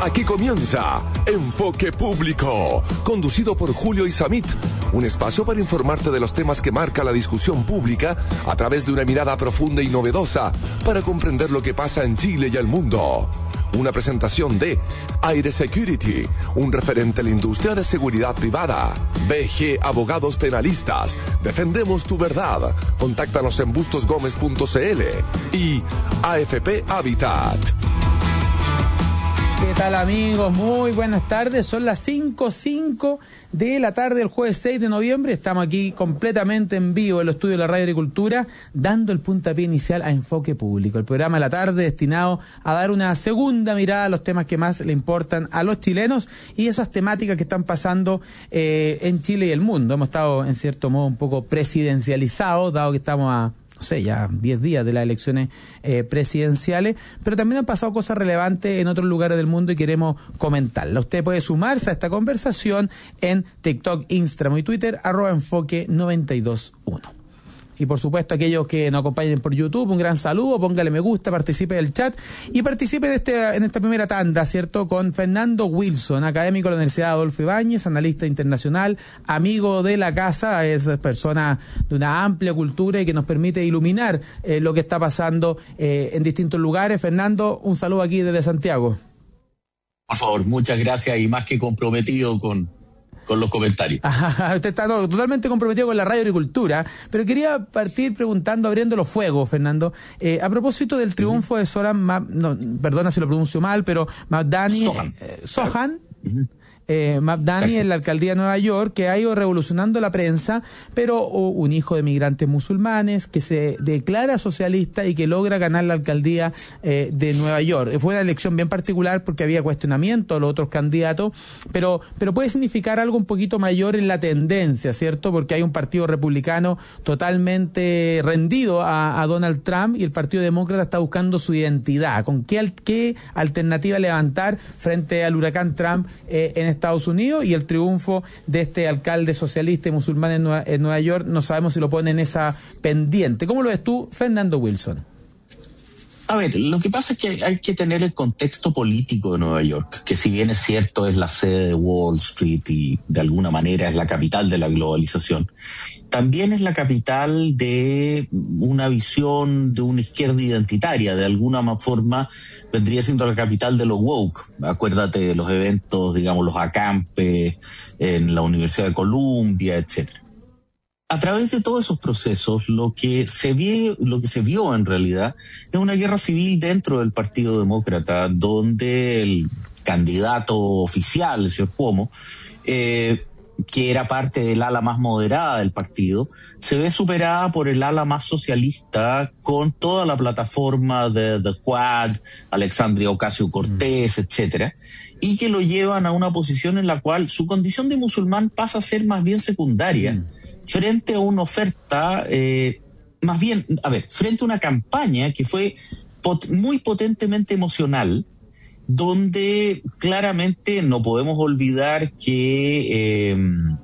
Aquí comienza Enfoque Público, conducido por Julio Isamit, un espacio para informarte de los temas que marca la discusión pública a través de una mirada profunda y novedosa para comprender lo que pasa en Chile y el mundo. Una presentación de Aire Security, un referente a la industria de seguridad privada. BG Abogados Penalistas, defendemos tu verdad. Contáctanos en bustosgomez.cl y AFP Habitat. ¿Qué tal, amigos? Muy buenas tardes. Son las 5:05 de la tarde del jueves 6 de noviembre. Estamos aquí completamente en vivo en los estudios de la Radio Agricultura, dando el puntapié inicial a Enfoque Público, el programa de la tarde destinado a dar una segunda mirada a los temas que más le importan a los chilenos y esas temáticas que están pasando en Chile y el mundo. Hemos estado, en cierto modo, un poco presidencializados, dado que estamos a ya 10 días de las elecciones presidenciales, pero también han pasado cosas relevantes en otros lugares del mundo y queremos comentarlas. Usted puede sumarse a esta conversación en TikTok, Instagram y Twitter, @enfoque921. Y por supuesto, aquellos que nos acompañen por YouTube, un gran saludo, póngale me gusta, participe del chat y participe en esta primera tanda, ¿cierto? Con Fernando Wilson, académico de la Universidad Adolfo Ibáñez, analista internacional, amigo de la casa, es persona de una amplia cultura y que nos permite iluminar lo que está pasando en distintos lugares. Fernando, un saludo aquí desde Santiago. Por favor, muchas gracias y más que comprometido con los comentarios. Usted está totalmente comprometido con la Radio Agricultura, pero quería partir abriendo los fuegos, Fernando, a propósito del triunfo de Zoran, perdona si lo pronuncio mal, pero Mamdani, Sohan. Mamdani en la alcaldía de Nueva York, que ha ido revolucionando la prensa, pero un hijo de migrantes musulmanes que se declara socialista y que logra ganar la alcaldía de Nueva York. Fue una elección bien particular porque había cuestionamiento a los otros candidatos, pero puede significar algo un poquito mayor en la tendencia, ¿cierto? Porque hay un partido republicano totalmente rendido a Donald Trump y el Partido Demócrata está buscando su identidad. ¿Con qué alternativa levantar frente al huracán Trump en Estados Unidos y el triunfo de este alcalde socialista y musulmán en Nueva York? No sabemos si lo pone en esa pendiente. ¿Cómo lo ves tú, Fernando Wilson? A ver, lo que pasa es que hay que tener el contexto político de Nueva York, que si bien es cierto es la sede de Wall Street y de alguna manera es la capital de la globalización, también es la capital de una visión de una izquierda identitaria. De alguna forma vendría siendo la capital de los woke. Acuérdate de los eventos, digamos, los acampes en la Universidad de Columbia, etcétera. A través de todos esos procesos, lo que se vio en realidad es una guerra civil dentro del Partido Demócrata, donde el candidato oficial, el señor Cuomo, que era parte del ala más moderada del partido, se ve superada por el ala más socialista con toda la plataforma de The Quad, Alexandria Ocasio-Cortez, etcétera, y que lo llevan a una posición en la cual su condición de musulmán pasa a ser más bien secundaria, frente a una oferta, frente a una campaña que fue muy potentemente emocional, donde claramente no podemos olvidar que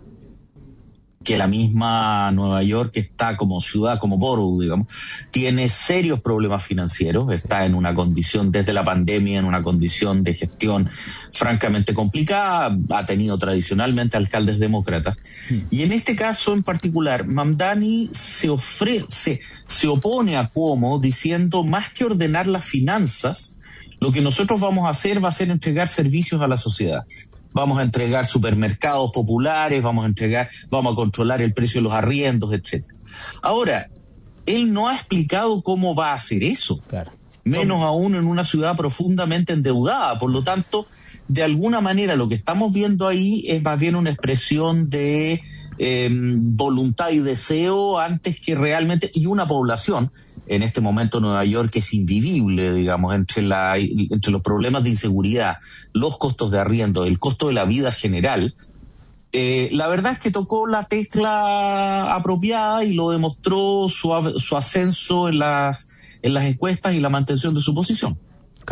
la misma Nueva York está como ciudad, como borough, digamos, tiene serios problemas financieros, está en una condición, desde la pandemia, en una condición de gestión francamente complicada, ha tenido tradicionalmente alcaldes demócratas, y en este caso en particular, Mamdani se opone a Cuomo diciendo, más que ordenar las finanzas, lo que nosotros vamos a hacer va a ser entregar servicios a la sociedad. Vamos a entregar supermercados populares, vamos a controlar el precio de los arriendos, etcétera. Ahora, él no ha explicado cómo va a hacer eso. Claro. Menos aún en una ciudad profundamente endeudada. Por lo tanto, de alguna manera lo que estamos viendo ahí es más bien una expresión de voluntad y deseo antes que realmente, y una población en este momento Nueva York es invivible, digamos, entre los problemas de inseguridad, los costos de arriendo, el costo de la vida general. La verdad es que tocó la tecla apropiada y lo demostró su ascenso en las encuestas y la mantención de su posición. Claro.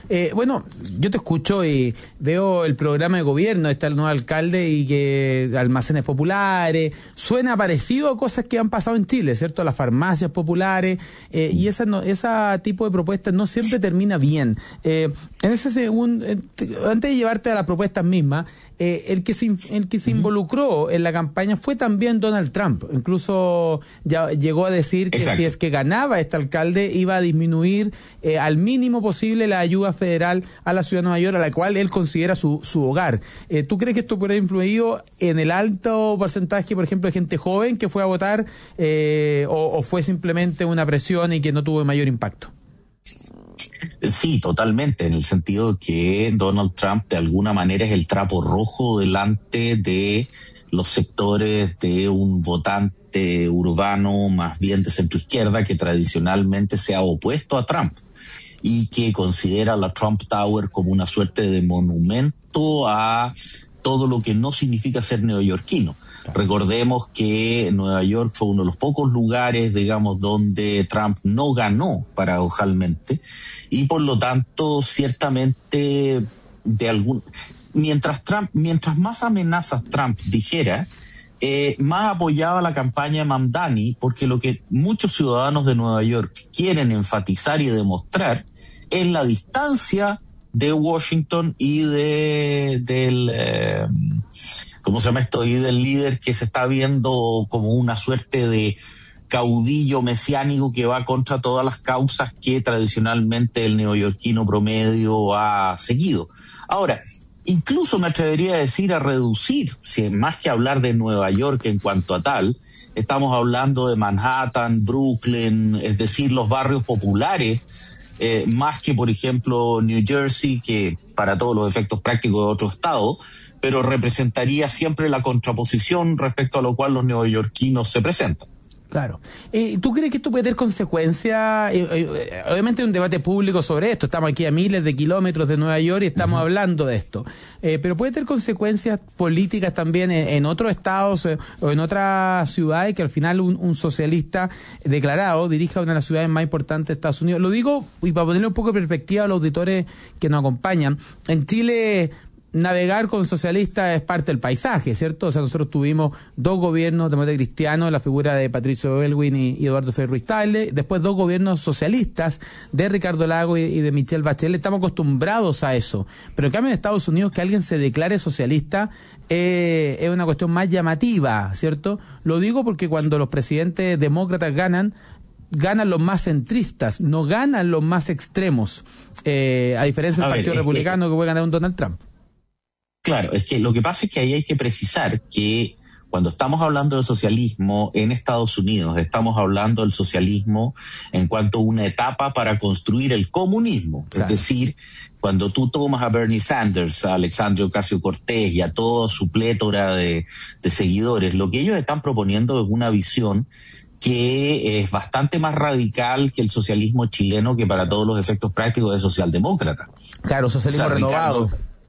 Bueno, yo te escucho y veo el programa de gobierno, está el nuevo alcalde y que almacenes populares, suena parecido a cosas que han pasado en Chile, ¿cierto? Las farmacias populares, y ese tipo de propuestas no siempre termina bien. En ese segundo, antes de llevarte a las propuestas mismas, el que se involucró en la campaña fue también Donald Trump. Incluso ya llegó a decir que si es que ganaba este alcalde iba a disminuir al mínimo posible la ayuda federal a la ciudad de Nueva York, a la cual él considera su hogar. ¿Tú crees que esto puede haber influido en el alto porcentaje, por ejemplo, de gente joven que fue a votar, o fue simplemente una presión y que no tuvo mayor impacto? Sí, totalmente, en el sentido de que Donald Trump de alguna manera es el trapo rojo delante de los sectores de un votante urbano más bien de centroizquierda que tradicionalmente se ha opuesto a Trump y que considera la Trump Tower como una suerte de monumento a todo lo que no significa ser neoyorquino. Recordemos que Nueva York fue uno de los pocos lugares, digamos, donde Trump no ganó, paradojalmente, y por lo tanto, ciertamente, mientras más amenazas Trump dijera, más apoyaba la campaña de Mamdani, porque lo que muchos ciudadanos de Nueva York quieren enfatizar y demostrar es la distancia de Washington y ¿cómo se llama esto? Y del líder que se está viendo como una suerte de caudillo mesiánico que va contra todas las causas que tradicionalmente el neoyorquino promedio ha seguido. Ahora, incluso me atrevería a decir a reducir, si más que hablar de Nueva York en cuanto a tal, estamos hablando de Manhattan, Brooklyn, es decir, los barrios populares, más que, por ejemplo, New Jersey, que para todos los efectos prácticos de otro estado, pero representaría siempre la contraposición respecto a lo cual los neoyorquinos se presentan. Claro. ¿Tú crees que esto puede tener consecuencias? Obviamente hay un debate público sobre esto. Estamos aquí a miles de kilómetros de Nueva York y estamos hablando de esto. Pero puede tener consecuencias políticas también en otros estados o en otras ciudades que al final un socialista declarado dirija una de las ciudades más importantes de Estados Unidos. Lo digo y para ponerle un poco de perspectiva a los auditores que nos acompañan. En Chile, navegar con socialistas es parte del paisaje, ¿cierto? O sea, nosotros tuvimos dos gobiernos demócratas cristianos, la figura de Patricio Aylwin y Eduardo Frei Ruiz-Tagle, después dos gobiernos socialistas de Ricardo Lagos y de Michelle Bachelet. Estamos acostumbrados a eso. Pero en cambio en Estados Unidos que alguien se declare socialista es una cuestión más llamativa, ¿cierto? Lo digo porque cuando los presidentes demócratas ganan los más centristas, no ganan los más extremos, a diferencia del Partido Republicano que puede ganar un Donald Trump. Claro, es que lo que pasa es que ahí hay que precisar que cuando estamos hablando de socialismo en Estados Unidos, estamos hablando del socialismo en cuanto a una etapa para construir el comunismo. Claro. Es decir, cuando tú tomas a Bernie Sanders, a Alexandria Ocasio-Cortez y a toda su plétora de seguidores, lo que ellos están proponiendo es una visión que es bastante más radical que el socialismo chileno, que para todos los efectos prácticos es socialdemócrata. Claro, socialismo renovado.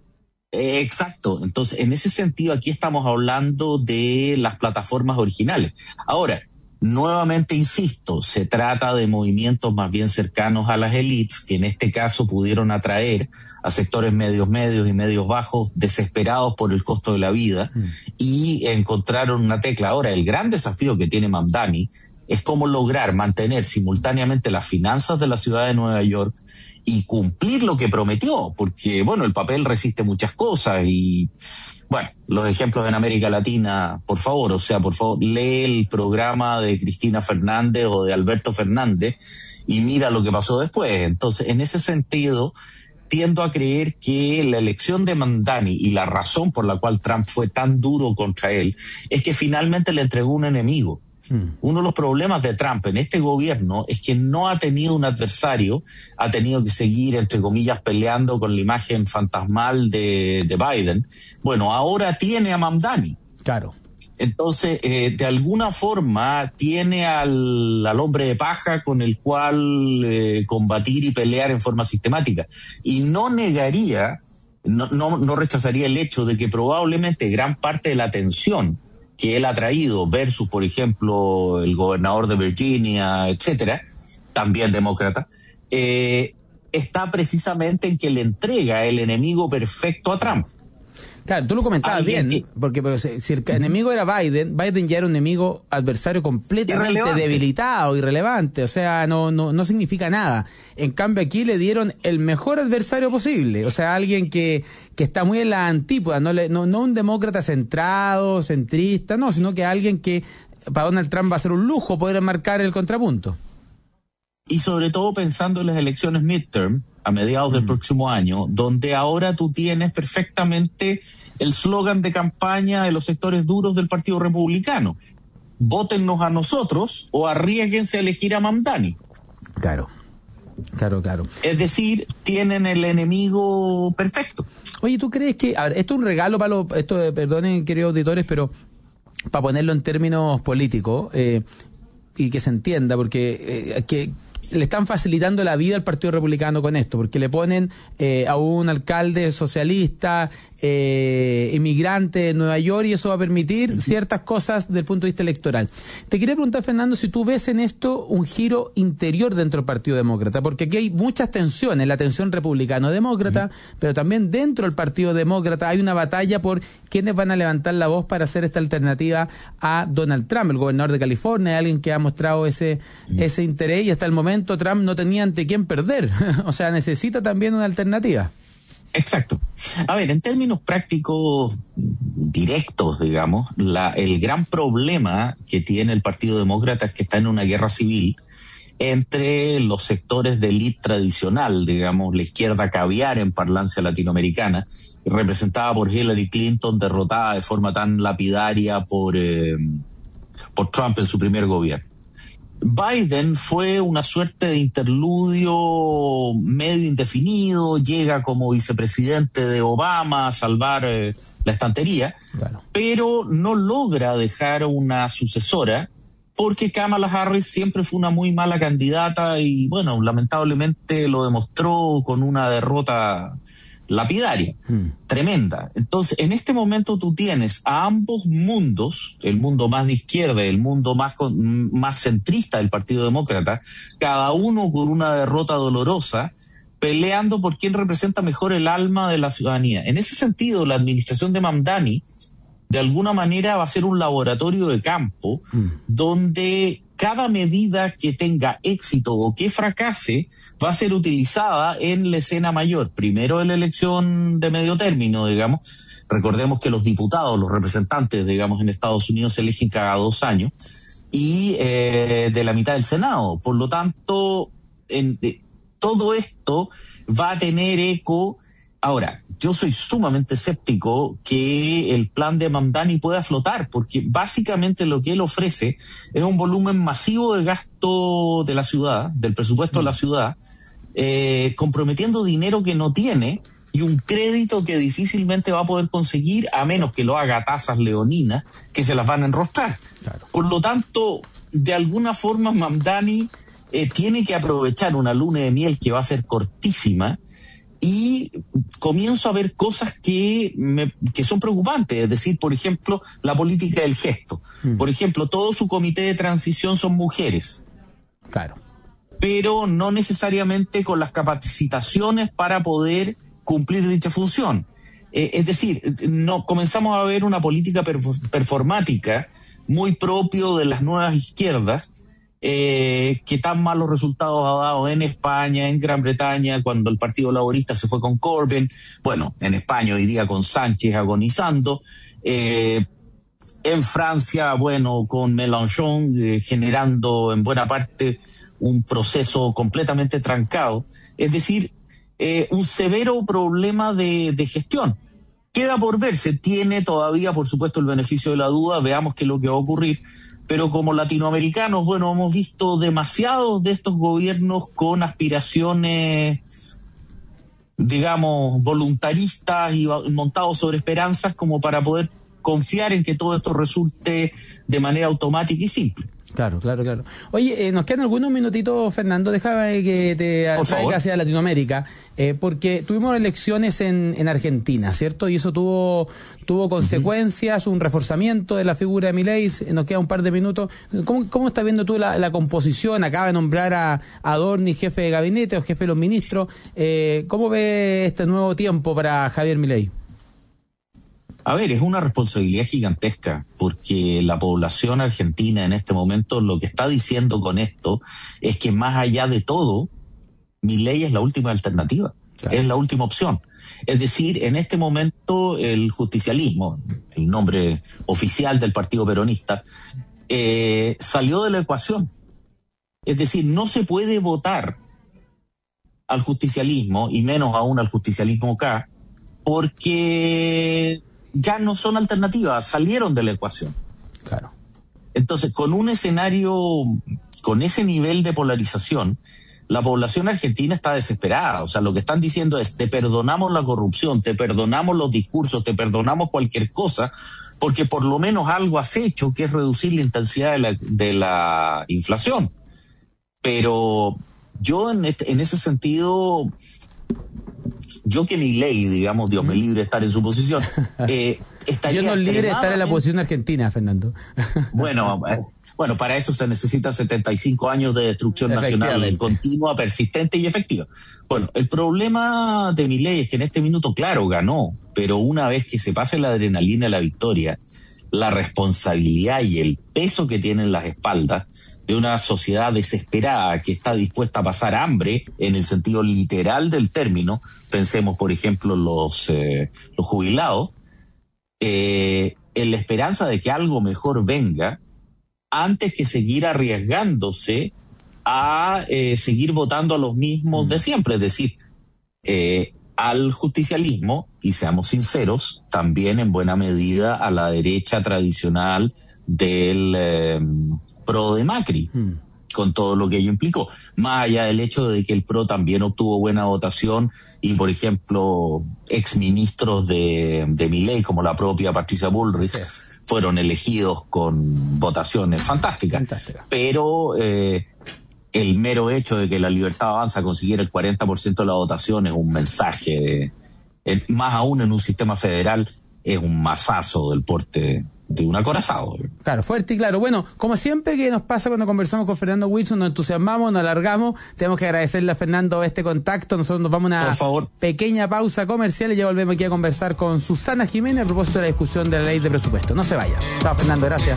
Exacto. Entonces, en ese sentido, aquí estamos hablando de las plataformas originales. Ahora, nuevamente insisto, se trata de movimientos más bien cercanos a las élites, que en este caso pudieron atraer a sectores medios y medios bajos desesperados por el costo de la vida y encontraron una tecla. Ahora, el gran desafío que tiene Mamdani es cómo lograr mantener simultáneamente las finanzas de la ciudad de Nueva York y cumplir lo que prometió, porque, bueno, el papel resiste muchas cosas y, bueno, los ejemplos en América Latina, por favor, lee el programa de Cristina Fernández o de Alberto Fernández y mira lo que pasó después. Entonces, en ese sentido, tiendo a creer que la elección de Mamdani y la razón por la cual Trump fue tan duro contra él es que finalmente le entregó un enemigo. Uno de los problemas de Trump en este gobierno es que no ha tenido un adversario, ha tenido que seguir, entre comillas, peleando con la imagen fantasmal de Biden. Bueno, ahora tiene a Mamdani. Claro. Entonces, de alguna forma, tiene al hombre de paja con el cual combatir y pelear en forma sistemática. Y no negaría, no rechazaría el hecho de que probablemente gran parte de la atención que él ha traído versus, por ejemplo, el gobernador de Virginia, etcétera, también demócrata, está precisamente en que le entrega el enemigo perfecto a Trump. Claro, tú lo comentabas bien, porque pero si el enemigo era Biden ya era un enemigo adversario completamente debilitado, irrelevante, o sea, no significa nada. En cambio aquí le dieron el mejor adversario posible, o sea, alguien que está muy en la antípoda, no un demócrata centrado, centrista, no, sino que alguien que para Donald Trump va a ser un lujo poder marcar el contrapunto. Y sobre todo pensando en las elecciones midterm, a mediados del próximo año, donde ahora tú tienes perfectamente el slogan de campaña de los sectores duros del Partido Republicano. Vótennos a nosotros o arriésguense a elegir a Mamdani. Claro. Es decir, tienen el enemigo perfecto. Oye, ¿tú crees que, a ver, esto es un regalo para perdonen, queridos auditores, pero para ponerlo en términos políticos, y que se entienda, porque que le están facilitando la vida al Partido Republicano con esto, porque le ponen a un alcalde socialista, inmigrante de Nueva York, y eso va a permitir ciertas cosas desde el punto de vista electoral. Te quería preguntar, Fernando, si tú ves en esto un giro interior dentro del Partido Demócrata, porque aquí hay muchas tensiones, la tensión republicano-demócrata, pero también dentro del Partido Demócrata hay una batalla por quiénes van a levantar la voz para hacer esta alternativa a Donald Trump, el gobernador de California, alguien que ha mostrado ese interés, y hasta el momento Trump no tenía ante quién perder, o sea, necesita también una alternativa. Exacto. A ver, en términos prácticos directos, digamos, el gran problema que tiene el Partido Demócrata es que está en una guerra civil entre los sectores de élite tradicional, digamos, la izquierda caviar en parlancia latinoamericana, representada por Hillary Clinton, derrotada de forma tan lapidaria por Trump en su primer gobierno. Biden fue una suerte de interludio medio indefinido, llega como vicepresidente de Obama a salvar la estantería, claro, pero no logra dejar una sucesora porque Kamala Harris siempre fue una muy mala candidata y, bueno, lamentablemente lo demostró con una derrota lapidaria, tremenda. Entonces, en este momento tú tienes a ambos mundos, el mundo más de izquierda y el mundo más centrista del Partido Demócrata, cada uno con una derrota dolorosa, peleando por quién representa mejor el alma de la ciudadanía. En ese sentido, la administración de Mamdani, de alguna manera, va a ser un laboratorio de campo donde cada medida que tenga éxito o que fracase va a ser utilizada en la escena mayor. Primero en la elección de medio término, digamos. Recordemos que los diputados, los representantes, digamos, en Estados Unidos se eligen cada 2 años. Y de la mitad del Senado. Por lo tanto, todo esto va a tener eco. Ahora, yo soy sumamente escéptico que el plan de Mamdani pueda flotar, porque básicamente lo que él ofrece es un volumen masivo de gasto de la ciudad, del presupuesto de la ciudad, comprometiendo dinero que no tiene y un crédito que difícilmente va a poder conseguir a menos que lo haga a tasas leoninas que se las van a enrostrar. Claro. Por lo tanto, de alguna forma Mamdani tiene que aprovechar una luna de miel que va a ser cortísima. Y comienzo a ver cosas que son preocupantes, es decir, por ejemplo, la política del gesto. Por ejemplo, todo su comité de transición son mujeres. Claro. Pero no necesariamente con las capacitaciones para poder cumplir dicha función. Es decir, comenzamos a ver una política performática muy propio de las nuevas izquierdas, que tan malos resultados ha dado en España, en Gran Bretaña, cuando el Partido Laborista se fue con Corbyn, bueno, en España hoy día con Sánchez agonizando, en Francia, bueno, con Mélenchon generando en buena parte un proceso completamente trancado, es decir, un severo problema de gestión. Queda por verse, tiene todavía, por supuesto, el beneficio de la duda, veamos qué es lo que va a ocurrir. Pero como latinoamericanos, bueno, hemos visto demasiados de estos gobiernos con aspiraciones, digamos, voluntaristas y montados sobre esperanzas como para poder confiar en que todo esto resulte de manera automática y simple. Claro. Oye, nos quedan algunos minutitos, Fernando. Déjame que te traiga hacia Latinoamérica, porque tuvimos elecciones en Argentina, ¿cierto? Y eso tuvo consecuencias, un reforzamiento de la figura de Milei. Nos queda un par de minutos. ¿Cómo estás viendo tú la composición? Acaba de nombrar a Adorni jefe de gabinete o jefe de los ministros. ¿Cómo ve este nuevo tiempo para Javier Milei? A ver, es una responsabilidad gigantesca, porque la población argentina en este momento lo que está diciendo con esto es que más allá de todo, Milei es la última alternativa, claro. Es la última opción. Es decir, en este momento el justicialismo, el nombre oficial del partido peronista, salió de la ecuación. Es decir, no se puede votar al justicialismo, y menos aún al justicialismo K, porque ya no son alternativas, salieron de la ecuación. Claro. Entonces, con un escenario, con ese nivel de polarización, la población argentina está desesperada. O sea, lo que están diciendo es, te perdonamos la corrupción, te perdonamos los discursos, te perdonamos cualquier cosa, porque por lo menos algo has hecho, que es reducir la intensidad de la inflación. Pero yo en ese sentido, yo que Milei, digamos, Dios me libre de estar en su posición, estaría Dios nos libre de estar en la posición argentina, Fernando. Bueno, para eso se necesitan 75 años de destrucción nacional continua, persistente y efectiva. Bueno, el problema de Milei es que en este minuto, claro, ganó, pero una vez que se pase la adrenalina de la victoria, la responsabilidad y el peso que tiene en las espaldas de una sociedad desesperada que está dispuesta a pasar hambre en el sentido literal del término, pensemos por ejemplo los jubilados, en la esperanza de que algo mejor venga, antes que seguir arriesgándose a seguir votando a los mismos de siempre, es decir, al justicialismo, y seamos sinceros, también en buena medida a la derecha tradicional del PRO de Macri, con todo lo que ello implicó, más allá del hecho de que el PRO también obtuvo buena votación y, por ejemplo, exministros de Milei, como la propia Patricia Bullrich, fueron elegidos con votaciones fantásticas. Pero el mero hecho de que la Libertad Avanza consiguiera el 40% de la votación es un mensaje, más aún en un sistema federal, es un mazazo del porte de un acorazado. Claro, fuerte y claro. Bueno, como siempre que nos pasa cuando conversamos con Fernando Wilson, nos entusiasmamos, nos alargamos. Tenemos que agradecerle a Fernando este contacto. Nosotros nos vamos a una pequeña pausa comercial y ya volvemos aquí a conversar con Susana Jiménez a propósito de la discusión de la ley de presupuesto. No se vaya. Chao, Fernando, gracias.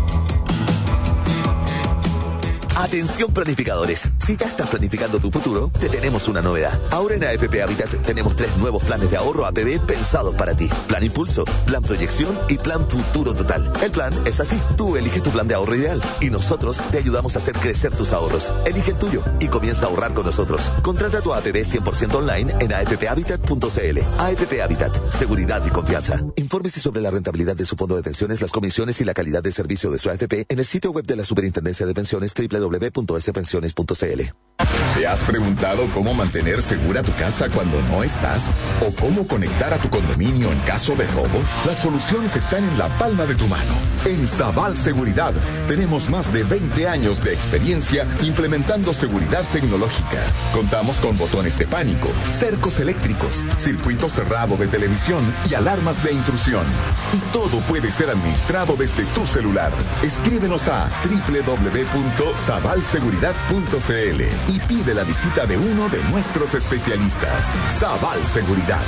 Atención planificadores, si ya estás planificando tu futuro, te tenemos una novedad. Ahora en AFP Habitat tenemos 3 nuevos planes de ahorro APB pensados para ti. Plan Impulso, Plan Proyección y Plan Futuro Total. El plan es así, tú eliges tu plan de ahorro ideal y nosotros te ayudamos a hacer crecer tus ahorros. Elige el tuyo y comienza a ahorrar con nosotros. Contrata tu APB 100% online en afphabitat.cl. AFP Habitat, seguridad y confianza. Infórmese sobre la rentabilidad de su fondo de pensiones, las comisiones y la calidad de servicio de su AFP en el sitio web de la Superintendencia de Pensiones www.spensiones.cl. ¿Te has preguntado cómo mantener segura tu casa cuando no estás? ¿O cómo conectar a tu condominio en caso de robo? Las soluciones están en la palma de tu mano. En Sabal Seguridad tenemos más de 20 años de experiencia implementando seguridad tecnológica. Contamos con botones de pánico, cercos eléctricos, circuito cerrado de televisión y alarmas de intrusión. Y todo puede ser administrado desde tu celular. Escríbenos a www.sabalseguridad.cl y pide la visita de uno de nuestros especialistas. Sabal Seguridad.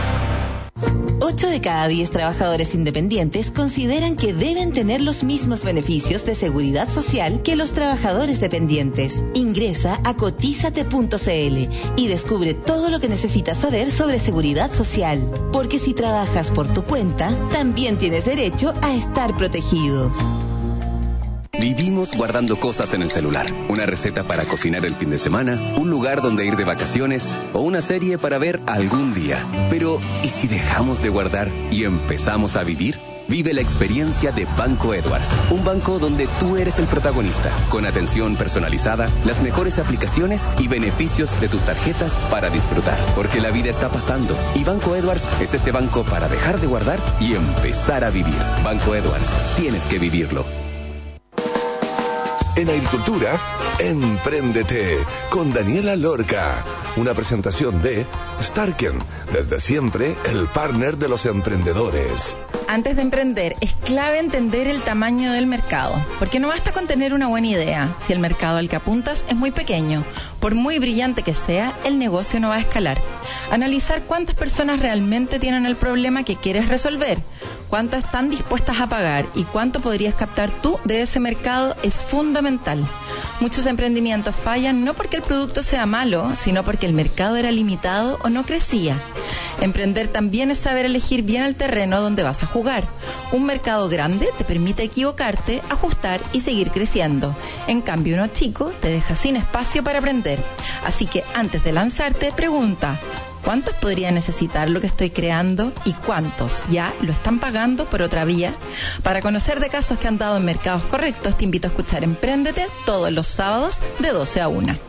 8 de cada 10 trabajadores independientes consideran que deben tener los mismos beneficios de seguridad social que los trabajadores dependientes. Ingresa a cotizate.cl y descubre todo lo que necesitas saber sobre seguridad social. Porque si trabajas por tu cuenta, también tienes derecho a estar protegido. Vivimos guardando cosas en el celular. Una receta para cocinar el fin de semana, un lugar donde ir de vacaciones o una serie para ver algún día. Pero, ¿y si dejamos de guardar y empezamos a vivir? Vive la experiencia de Banco Edwards, un banco donde tú eres el protagonista, con atención personalizada, las mejores aplicaciones y beneficios de tus tarjetas para disfrutar. Porque la vida está pasando y Banco Edwards es ese banco para dejar de guardar y empezar a vivir. Banco Edwards, tienes que vivirlo. En agricultura, Empréndete con Daniela Lorca. Una presentación de Starken, desde siempre el partner de los emprendedores. Antes de emprender, es clave entender el tamaño del mercado, porque no basta con tener una buena idea. Si el mercado al que apuntas es muy pequeño, por muy brillante que sea, el negocio no va a escalar. Analizar cuántas personas realmente tienen el problema que quieres resolver, cuántas están dispuestas a pagar y cuánto podrías captar tú de ese mercado es fundamental. Muchos emprendimientos fallan no porque el producto sea malo, sino porque el mercado era limitado o no crecía. Emprender también es saber elegir bien el terreno donde vas a jugar. Un mercado grande te permite equivocarte, ajustar y seguir creciendo. En cambio, uno chico te deja sin espacio para aprender. Así que antes de lanzarte, pregunta: ¿cuántos podría necesitar lo que estoy creando y cuántos ya lo están pagando por otra vía? Para conocer de casos que han dado en mercados correctos, te invito a escuchar Empréndete todos los sábados de 12 a 1.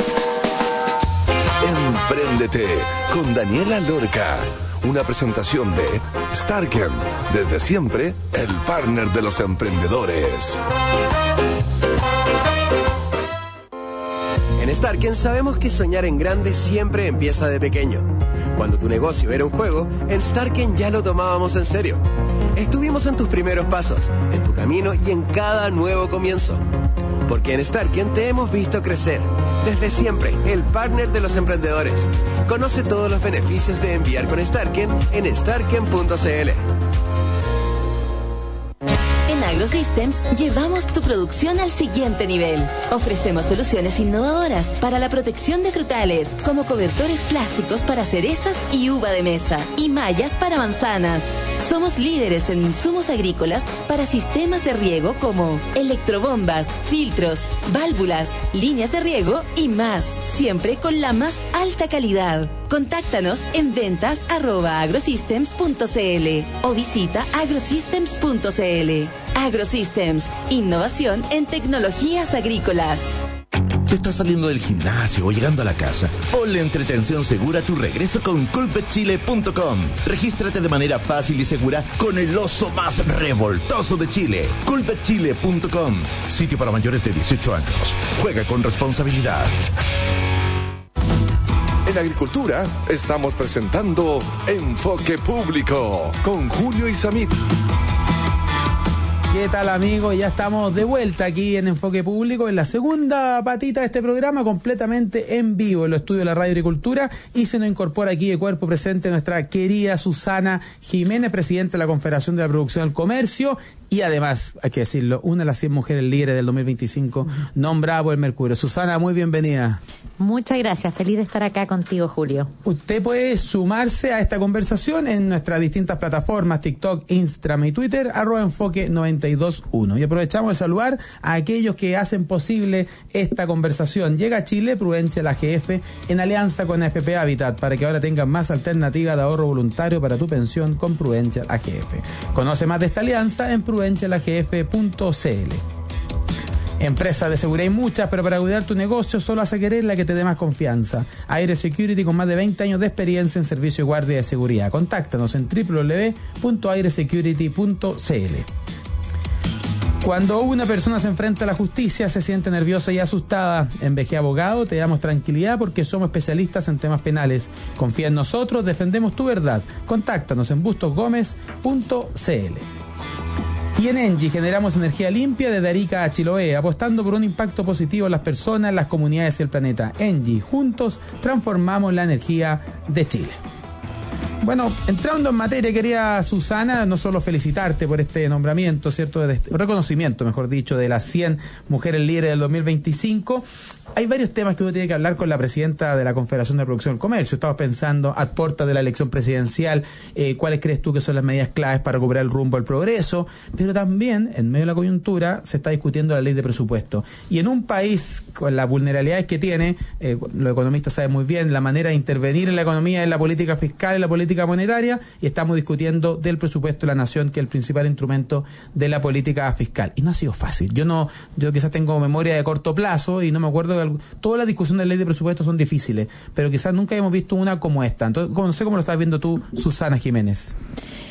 Empréndete con Daniela Lorca. Una presentación de Starken, desde siempre el partner de los emprendedores. En Starken sabemos que soñar en grande siempre empieza de pequeño. Cuando tu negocio era un juego, en Starken ya lo tomábamos en serio. Estuvimos en tus primeros pasos, en tu camino y en cada nuevo comienzo. Porque en Starken te hemos visto crecer. Desde siempre, el partner de los emprendedores. Conoce todos los beneficios de enviar con Starken en starken.cl. En AgroSystems llevamos tu producción al siguiente nivel. Ofrecemos soluciones innovadoras para la protección de frutales, como cobertores plásticos para cerezas y uva de mesa, y mallas para manzanas. Somos líderes en insumos agrícolas para sistemas de riego como electrobombas, filtros, válvulas, líneas de riego y más, siempre con la más alta calidad. Contáctanos en ventas@agrosystems.cl o visita agrosystems.cl. AgroSystems, innovación en tecnologías agrícolas. Si estás saliendo del gimnasio o llegando a la casa, ponle entretención segura a tu regreso con culpetchile.com. Regístrate de manera fácil y segura con el oso más revoltoso de Chile. Culpetchile.com, sitio para mayores de 18 años. Juega con responsabilidad. En agricultura estamos presentando Enfoque Público con Julio Isamit. ¿Qué tal, amigos? Ya estamos de vuelta aquí en Enfoque Público, en la segunda patita de este programa, completamente en vivo en los estudios de la Radio Agricultura, y se nos incorpora aquí de cuerpo presente nuestra querida Susana Jiménez, presidenta de la Confederación de la Producción del Comercio, y además, hay que decirlo, una de las 100 mujeres líderes del 2025, nombrada por el Mercurio. Susana, muy bienvenida. Muchas gracias, feliz de estar acá contigo, Julio. Usted puede sumarse a esta conversación en nuestras distintas plataformas, TikTok, Instagram y Twitter, @enfoque921. Y aprovechamos de saludar a aquellos que hacen posible esta conversación. Llega a Chile Prudential AGF en alianza con AFP Habitat, para que ahora tengan más alternativas de ahorro voluntario para tu pensión con Prudential AGF. Conoce más de esta alianza en prudentialagf.cl. Empresas de seguridad hay muchas, pero para cuidar tu negocio solo vas a querer la que te dé más confianza. Aire Security, con más de 20 años de experiencia en servicio de guardia de seguridad. Contáctanos en www.airesecurity.cl. Cuando una persona se enfrenta a la justicia, se siente nerviosa y asustada, en VG Abogado te damos tranquilidad porque somos especialistas en temas penales. Confía en nosotros, defendemos tu verdad. Contáctanos en bustosgomez.cl. Y en Engie generamos energía limpia desde Arica a Chiloé, apostando por un impacto positivo en las personas, las comunidades y el planeta. Engie, juntos transformamos la energía de Chile. Bueno, entrando en materia, quería, Susana, no solo felicitarte por este nombramiento, ¿cierto? Reconocimiento, mejor dicho, de las 100 mujeres líderes del 2025. Hay varios temas que uno tiene que hablar con la presidenta de la Confederación de Producción del Comercio. Estamos pensando, a puertas de la elección presidencial, cuáles crees tú que son las medidas claves para recuperar el rumbo al progreso, pero también, en medio de la coyuntura, se está discutiendo la ley de presupuesto. Y en un país con las vulnerabilidades que tiene, los economistas saben muy bien, la manera de intervenir en la economía es la política fiscal y la política monetaria, y estamos discutiendo del presupuesto de la nación, que es el principal instrumento de la política fiscal. Y no ha sido fácil. Yo quizás tengo memoria de corto plazo y no me acuerdo de todas las discusiones de la ley de presupuesto son difíciles, pero quizás nunca hemos visto una como esta. Entonces, no sé cómo lo estás viendo tú, Susana Jiménez.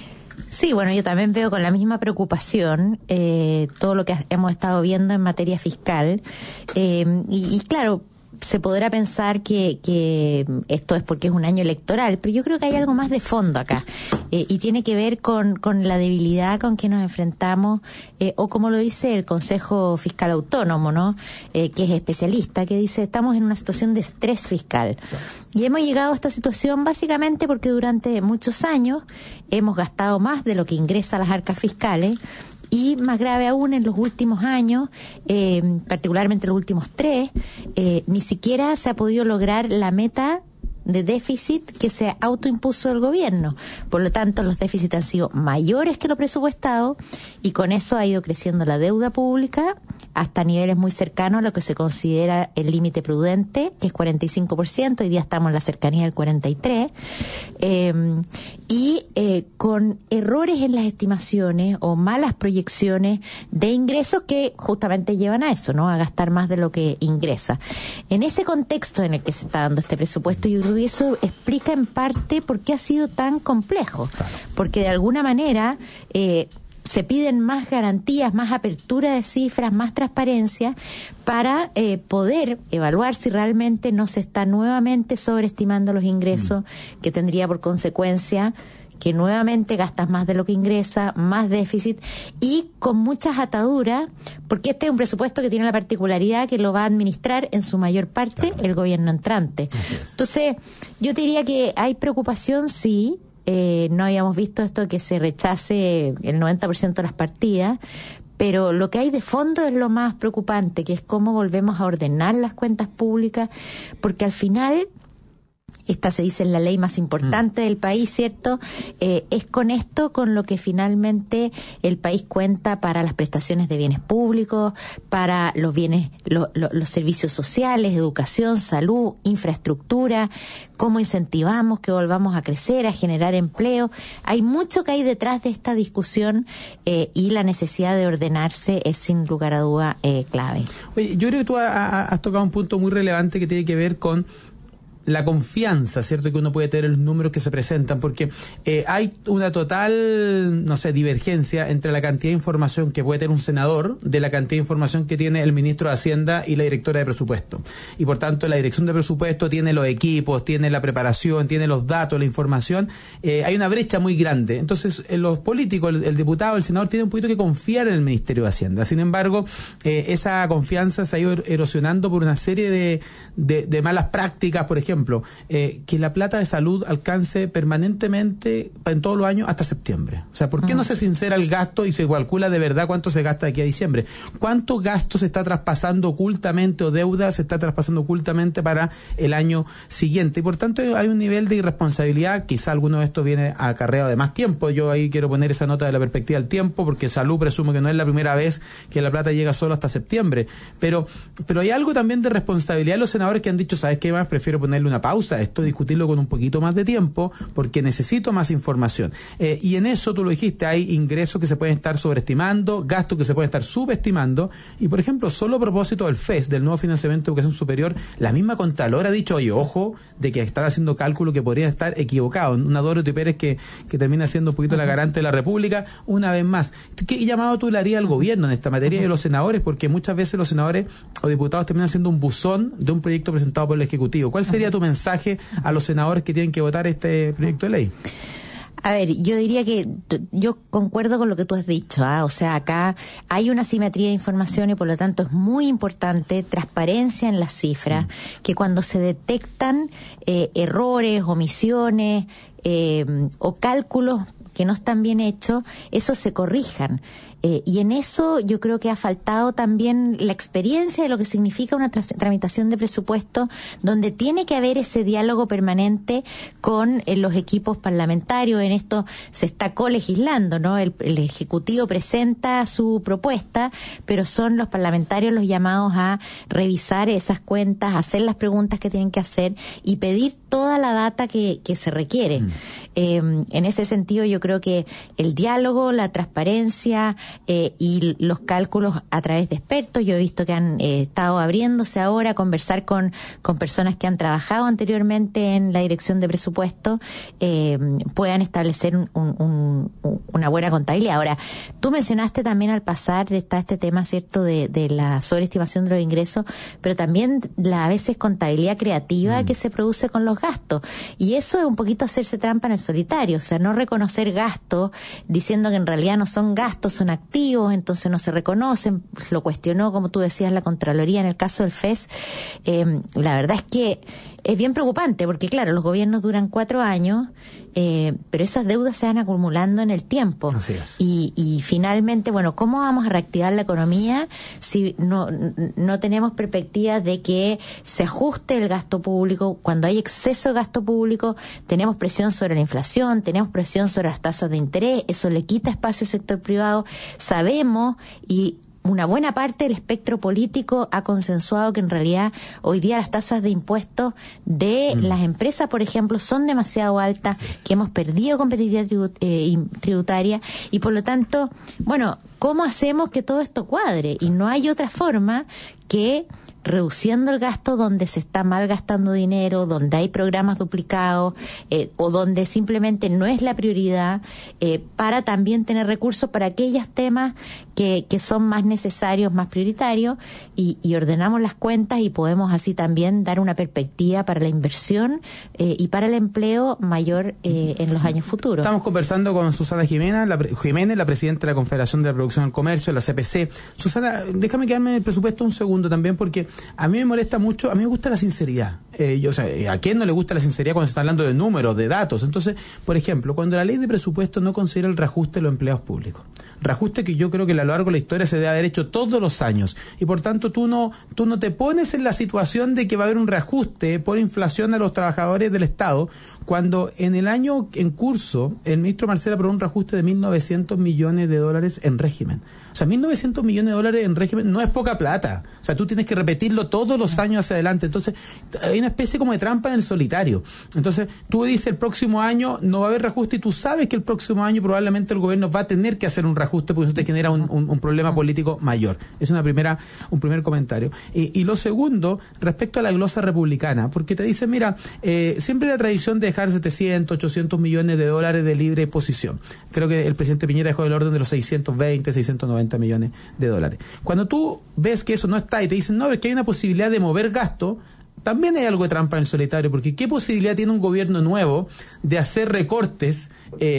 Sí, bueno, yo también veo con la misma preocupación todo lo que hemos estado viendo en materia fiscal. Y claro, se podrá pensar que esto es porque es un año electoral, pero yo creo que hay algo más de fondo acá, y tiene que ver con la debilidad con que nos enfrentamos, o como lo dice el Consejo Fiscal Autónomo, ¿no? Que es especialista, que dice estamos en una situación de estrés fiscal. Y hemos llegado a esta situación básicamente porque durante muchos años hemos gastado más de lo que ingresa a las arcas fiscales. Y más grave aún, en los últimos años, particularmente los últimos 3, ni siquiera se ha podido lograr la meta de déficit que se autoimpuso el gobierno. Por lo tanto, los déficits han sido mayores que lo presupuestado y con eso ha ido creciendo la deuda pública hasta niveles muy cercanos a lo que se considera el límite prudente, que es 45%, hoy día estamos en la cercanía del 43%, con errores en las estimaciones o malas proyecciones de ingresos que justamente llevan a eso, ¿no? A gastar más de lo que ingresa. En ese contexto en el que se está dando este presupuesto, yo creo que eso explica en parte por qué ha sido tan complejo, porque de alguna manera se piden más garantías, más apertura de cifras, más transparencia para poder evaluar si realmente no se está nuevamente sobreestimando los ingresos, que tendría por consecuencia que nuevamente gastas más de lo que ingresa, más déficit y con muchas ataduras, porque este es un presupuesto que tiene la particularidad que lo va a administrar en su mayor parte el gobierno entrante. Entonces, yo te diría que hay preocupación, sí. No habíamos visto esto, que se rechace el 90% de las partidas, pero lo que hay de fondo es lo más preocupante, que es cómo volvemos a ordenar las cuentas públicas, porque al final, esta se dice es la ley más importante del país, ¿cierto? Es con esto con lo que finalmente el país cuenta para las prestaciones de bienes públicos, para los bienes, los servicios sociales, educación, salud, infraestructura, cómo incentivamos que volvamos a crecer, a generar empleo. Hay mucho que hay detrás de esta discusión, y la necesidad de ordenarse es sin lugar a duda clave. Oye, yo creo que tú has tocado un punto muy relevante que tiene que ver con la confianza, ¿cierto?, que uno puede tener en los números que se presentan, porque hay una total, divergencia entre la cantidad de información que puede tener un senador de la cantidad de información que tiene el ministro de Hacienda y la directora de presupuesto. Y por tanto, la dirección de presupuesto tiene los equipos, tiene la preparación, tiene los datos, la información. Hay una brecha muy grande. Entonces, los políticos, el diputado, el senador, tienen un poquito que confiar en el Ministerio de Hacienda. Sin embargo, esa confianza se ha ido erosionando por una serie de malas prácticas, por ejemplo, que la plata de salud alcance permanentemente en todos los años hasta septiembre. O sea, ¿por qué no se sincera el gasto y se calcula de verdad cuánto se gasta de aquí a diciembre? ¿Cuánto gasto se está traspasando ocultamente o deuda se está traspasando ocultamente para el año siguiente? Y por tanto hay un nivel de irresponsabilidad. Quizá alguno de estos viene acarreado de más tiempo. Yo ahí quiero poner esa nota de la perspectiva del tiempo, porque salud presumo que no es la primera vez que la plata llega solo hasta septiembre. Pero hay algo también de responsabilidad de los senadores que han dicho, ¿sabes qué más? Prefiero ponerle una pausa a esto, discutirlo con un poquito más de tiempo, porque necesito más información. Y en eso, tú lo dijiste, hay ingresos que se pueden estar sobreestimando, gastos que se pueden estar subestimando, y por ejemplo, solo a propósito del FES, del nuevo financiamiento de educación superior, la misma Contralora ha dicho, oye, ojo, de que están haciendo cálculos que podrían estar equivocados. Una Dorothy Pérez que termina siendo un poquito la garante de la República, una vez más. ¿Qué llamado tú le harías al gobierno en esta materia y a los senadores? Porque muchas veces los senadores o diputados terminan siendo un buzón de un proyecto presentado por el Ejecutivo. ¿Cuál sería tu mensaje a los senadores que tienen que votar este proyecto de ley? A ver, yo diría que yo concuerdo con lo que tú has dicho, o sea, acá hay una simetría de información y por lo tanto es muy importante transparencia en las cifras, que cuando se detectan errores, omisiones o cálculos que no están bien hechos, esos se corrijan. Y en eso yo creo que ha faltado también la experiencia de lo que significa una tramitación de presupuesto, donde tiene que haber ese diálogo permanente con los equipos parlamentarios. En esto se está colegislando, ¿no? El Ejecutivo presenta su propuesta, pero son los parlamentarios los llamados a revisar esas cuentas, hacer las preguntas que tienen que hacer y pedir toda la data que se requiere. En ese sentido, yo creo que el diálogo, la transparencia y los cálculos a través de expertos, yo he visto que han estado abriéndose ahora a conversar con personas que han trabajado anteriormente en la dirección de presupuesto, puedan establecer una buena contabilidad. Ahora, tú mencionaste también al pasar, está este tema, ¿cierto?, de la sobreestimación de los ingresos, pero también a veces contabilidad creativa que se produce con los gastos. Y eso es un poquito hacerse trampa en el solitario, o sea, no reconocer gastos diciendo que en realidad no son gastos, son activos, entonces no se reconocen. Lo cuestionó, como tú decías, la Contraloría en el caso del FES. La verdad es que es bien preocupante porque, claro, los gobiernos duran 4 años, pero esas deudas se van acumulando en el tiempo. Así es. Y finalmente, bueno, ¿cómo vamos a reactivar la economía si no tenemos perspectivas de que se ajuste el gasto público? Cuando hay exceso de gasto público, tenemos presión sobre la inflación, tenemos presión sobre las tasas de interés, eso le quita espacio al sector privado. Sabemos y una buena parte del espectro político ha consensuado que en realidad hoy día las tasas de impuestos de las empresas, por ejemplo, son demasiado altas, que hemos perdido competitividad tributaria y por lo tanto, bueno, ¿cómo hacemos que todo esto cuadre? Y no hay otra forma que reduciendo el gasto donde se está mal gastando dinero, donde hay programas duplicados o donde simplemente no es la prioridad, para también tener recursos para aquellos temas que son más necesarios, más prioritarios y ordenamos las cuentas y podemos así también dar una perspectiva para la inversión y para el empleo mayor en los años futuros. Estamos conversando con Susana Jiménez, la presidenta de la Confederación de la Producción del Comercio, la CPC. Susana, déjame quedarme en el presupuesto un segundo también porque a mí me molesta mucho, a mí me gusta la sinceridad. ¿A quién no le gusta la sinceridad cuando se está hablando de números, de datos? Entonces, por ejemplo, cuando la ley de presupuesto no considera el reajuste de los empleados públicos, reajuste que yo creo que a lo largo de la historia se debe haber hecho todos los años, y por tanto tú no te pones en la situación de que va a haber un reajuste por inflación a los trabajadores del Estado, cuando en el año en curso el ministro Marcel aprobó un reajuste de $1.900 millones en régimen. O sea, $1.900 millones en régimen no es poca plata. O sea, tú tienes que repetirlo todos los años hacia adelante. Entonces, hay una especie como de trampa en el solitario. Entonces, tú dices el próximo año no va a haber reajuste y tú sabes que el próximo año probablemente el gobierno va a tener que hacer un reajuste porque eso te genera un problema político mayor. Es un primer comentario. Y lo segundo, respecto a la glosa republicana, porque te dicen, mira, siempre la tradición de dejar 700, 800 millones de dólares de libre disposición. Creo que el presidente Piñera dejó el orden de los 620, 690 millones de dólares. Cuando tú ves que eso no está y te dicen, no, es que hay una posibilidad de mover gasto, también hay algo de trampa en el solitario, porque ¿qué posibilidad tiene un gobierno nuevo de hacer recortes?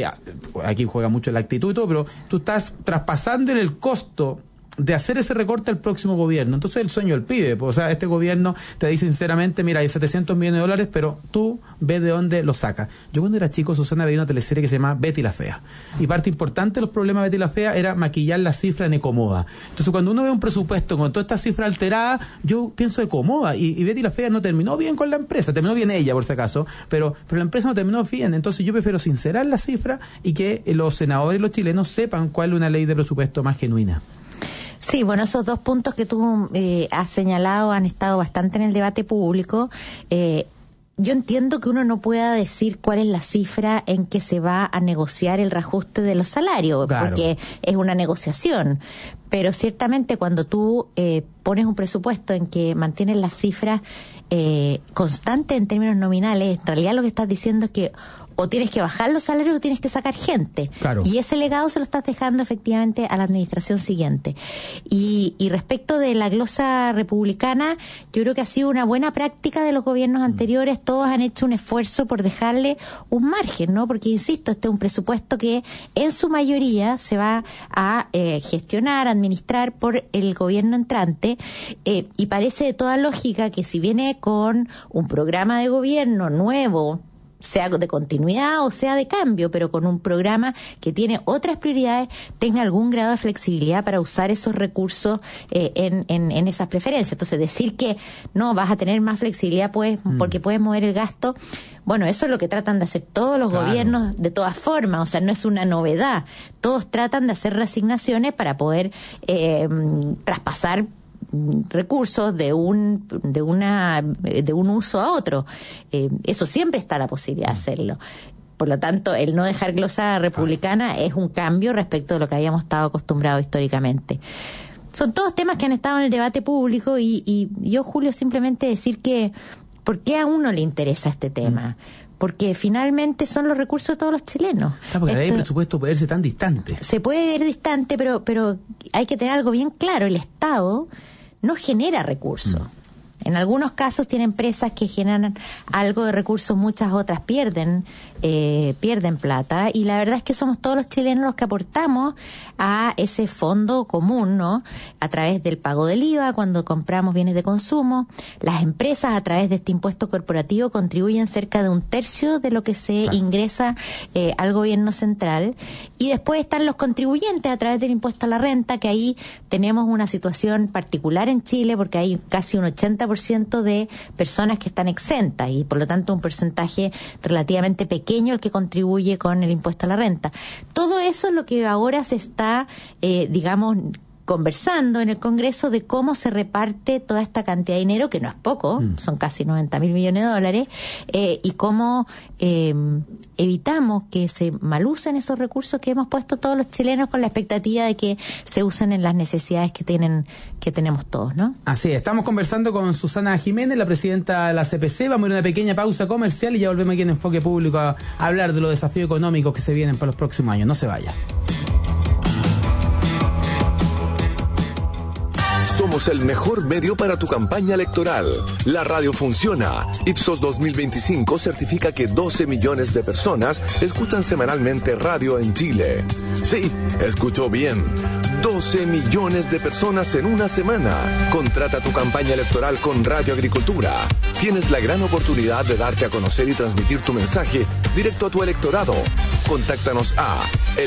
Aquí juega mucho la actitud y todo, pero tú estás traspasando en el costo de hacer ese recorte al próximo gobierno. Entonces el sueño del pibe, pues, o sea, este gobierno te dice sinceramente, mira, hay 700 millones de dólares, pero tú ves de dónde lo sacas. Yo cuando era chico, Susana, veía una teleserie que se llama Betty la Fea, y parte importante de los problemas de Betty la Fea era maquillar la cifra en Ecomoda. Entonces cuando uno ve un presupuesto con toda esta cifra alterada, yo pienso Ecomoda, y Betty la Fea no terminó bien con la empresa, terminó bien ella por si acaso, pero la empresa no terminó bien. Entonces yo prefiero sincerar la cifra y que los senadores y los chilenos sepan cuál es una ley de presupuesto más genuina. Sí, bueno, esos dos puntos que tú has señalado han estado bastante en el debate público. Yo entiendo que uno no pueda decir cuál es la cifra en que se va a negociar el reajuste de los salarios, claro, porque es una negociación. Pero ciertamente cuando tú pones un presupuesto en que mantienes las cifras constantes en términos nominales, en realidad lo que estás diciendo es que o tienes que bajar los salarios o tienes que sacar gente. Claro. Y ese legado se lo estás dejando efectivamente a la administración siguiente. Y respecto de la glosa republicana, yo creo que ha sido una buena práctica de los gobiernos anteriores. Todos han hecho un esfuerzo por dejarle un margen, ¿no? Porque, insisto, este es un presupuesto que en su mayoría se va a gestionar, administrar por el gobierno entrante, y parece de toda lógica que si viene con un programa de gobierno nuevo, sea de continuidad o sea de cambio, pero con un programa que tiene otras prioridades, tenga algún grado de flexibilidad para usar esos recursos en esas preferencias. Entonces, decir que no vas a tener más flexibilidad pues porque puedes mover el gasto, bueno, eso es lo que tratan de hacer todos los gobiernos de todas formas, o sea, no es una novedad. Todos tratan de hacer reasignaciones para poder traspasar recursos de un uso a otro. Eso siempre está la posibilidad de hacerlo. Por lo tanto, el no dejar glosada republicana es un cambio respecto de lo que habíamos estado acostumbrados históricamente. Son todos temas que han estado en el debate público y yo, Julio, simplemente decir que ¿por qué a uno le interesa este tema? Porque finalmente son los recursos de todos los chilenos. Porque el presupuesto puede verse tan distante. Se puede ver distante, pero hay que tener algo bien claro. El Estado no genera recursos. En algunos casos tiene empresas que generan algo de recursos, muchas otras pierden plata, y la verdad es que somos todos los chilenos los que aportamos a ese fondo común, ¿no? A través del pago del IVA cuando compramos bienes de consumo. Las empresas, a través de este impuesto corporativo, contribuyen cerca de 1/3 de lo que se ingresa al gobierno central, y después están los contribuyentes a través del impuesto a la renta, que ahí tenemos una situación particular en Chile porque hay casi un 80% de personas que están exentas y por lo tanto un porcentaje relativamente pequeño el que contribuye con el impuesto a la renta. Todo eso es lo que ahora se está, conversando en el Congreso, de cómo se reparte toda esta cantidad de dinero, que no es poco, son casi 90.000 millones de dólares, y cómo evitamos que se malucen esos recursos que hemos puesto todos los chilenos con la expectativa de que se usen en las necesidades que tenemos todos, ¿no? Así es, estamos conversando con Susana Jiménez, la presidenta de la CPC. Vamos a ir a una pequeña pausa comercial y ya volvemos aquí en Enfoque Público a hablar de los desafíos económicos que se vienen para los próximos años. No se vaya. Somos el mejor medio para tu campaña electoral. La radio funciona. Ipsos 2025 certifica que 12 millones de personas escuchan semanalmente radio en Chile. Sí, escuchó bien. 12 millones de personas en una semana. Contrata tu campaña electoral con Radio Agricultura. Tienes la gran oportunidad de darte a conocer y transmitir tu mensaje directo a tu electorado. Contáctanos a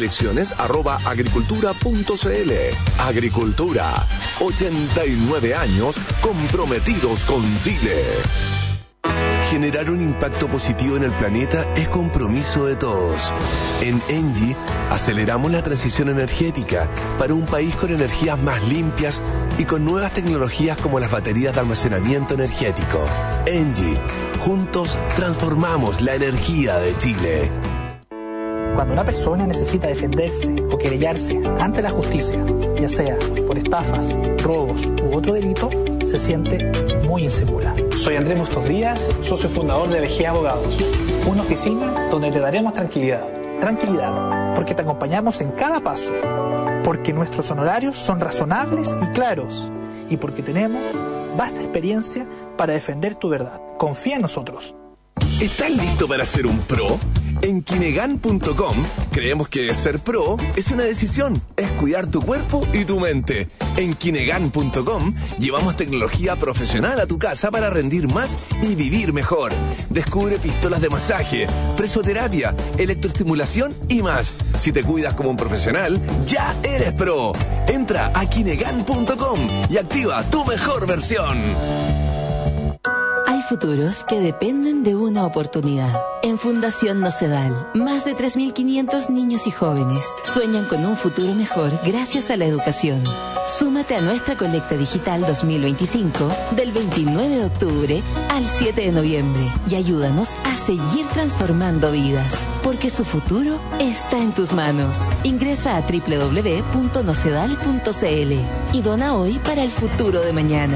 elecciones@agricultura.cl. Agricultura, 89 años comprometidos con Chile. Generar un impacto positivo en el planeta es compromiso de todos. En ENGIE aceleramos la transición energética para un país con energías más limpias y con nuevas tecnologías como las baterías de almacenamiento energético. ENGIE, juntos transformamos la energía de Chile. Cuando una persona necesita defenderse o querellarse ante la justicia, ya sea por estafas, robos u otro delito, se siente muy insegura. Soy Andrés Bustos Díaz, socio fundador de BG Abogados. Una oficina donde te daremos tranquilidad. Tranquilidad, porque te acompañamos en cada paso. Porque nuestros honorarios son razonables y claros. Y porque tenemos vasta experiencia para defender tu verdad. Confía en nosotros. ¿Estás listo para ser un pro? En Kinegan.com creemos que ser pro es una decisión, es cuidar tu cuerpo y tu mente. En Kinegan.com llevamos tecnología profesional a tu casa para rendir más y vivir mejor. Descubre pistolas de masaje, presoterapia, electroestimulación y más. Si te cuidas como un profesional, ya eres pro. Entra a Kinegan.com y activa tu mejor versión. Hay futuros que dependen de una oportunidad. En Fundación Nocedal, más de 3.500 niños y jóvenes sueñan con un futuro mejor gracias a la educación. Súmate a nuestra colecta digital 2025 del 29 de octubre al 7 de noviembre y ayúdanos a seguir transformando vidas, porque su futuro está en tus manos. Ingresa a www.nocedal.cl y dona hoy para el futuro de mañana.